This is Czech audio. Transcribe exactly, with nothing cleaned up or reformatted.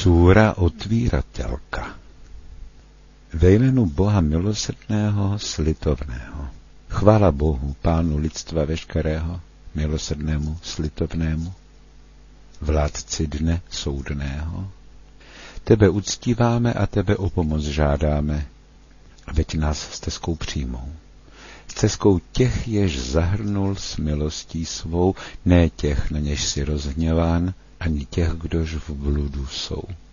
Súra otvíratelka. Ve jménu Boha milosrdného, slitovného. Chvála Bohu, Pánu lidstva veškerého, milosrdnému, slitovnému, vládci dne soudného. Tebe uctíváme a tebe o pomoc žádáme, veď nás stezkou přijmou. Stezkou těch, jež zahrnul s milostí svou, ne těch, na něž si rozhněván, ani těch, kdož v bludu jsou.